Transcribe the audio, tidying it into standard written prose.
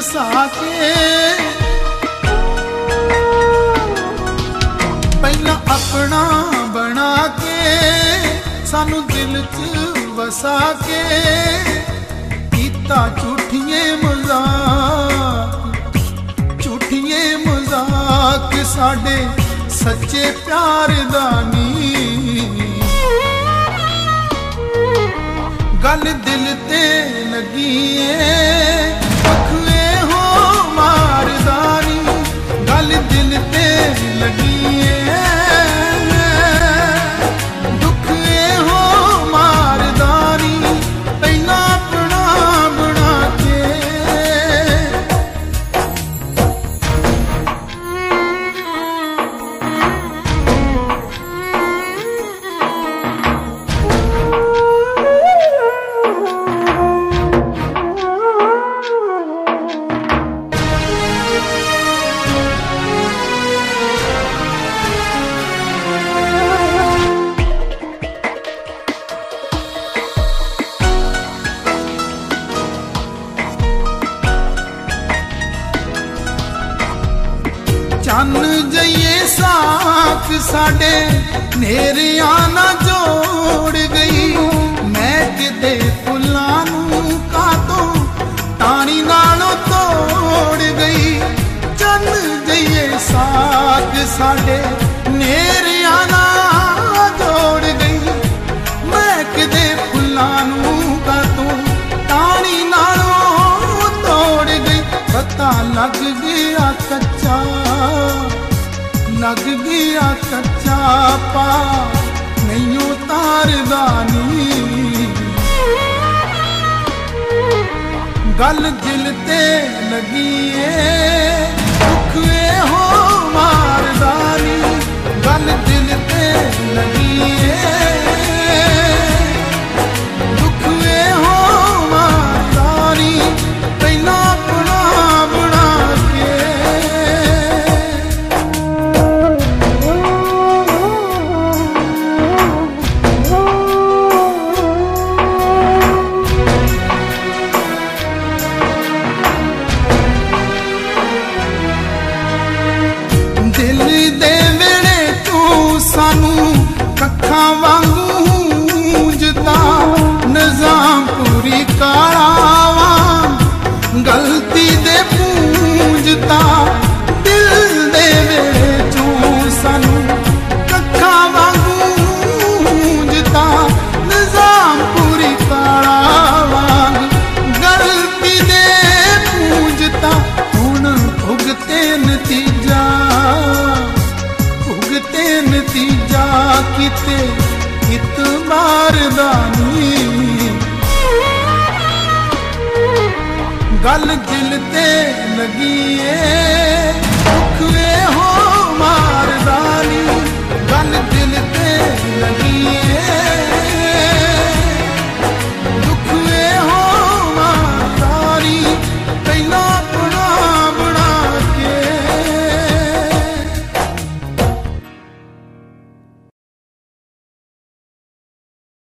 वसा के पहला अपना बना के सानू दिल च वसा के कीता झूठिए मजाक साडे सच्चे प्यार दा नी गल दिल ते लगी अखवे हो मारदानी गल दिल ते लगी दुखे हो मारदानी पहला अपना बना के चन जइए साथ साडे नेरिया ना जोड़ गई मैं किते फुल्लां नूं कातों तानी नालों तोड़ गई चन जइए साथ साडे नेरिया ना जोड़ गई मैं किते फुल्लां नूं कातों तानी नालों तोड़ गई पता लग गया कच्चा लग गया कच्चा पा नहीं उतारदानी गल दिल ते लगी दुखे हो मारदानी गल दिल ते लगी दुखे हो मारदानी पहला अपना बना के दिल दे वेड़े तू सानू कखा वांगू हूंजदा निजाम पूरी काला गलती दे पूंजता दिल दे वेड़े तू सानू कखा वांगू हूंजदा निजाम पूरी काला गलती दे पूंजता हुण भुगते नतीजा किते इतबारदानी गल दिल ते लगी दुखे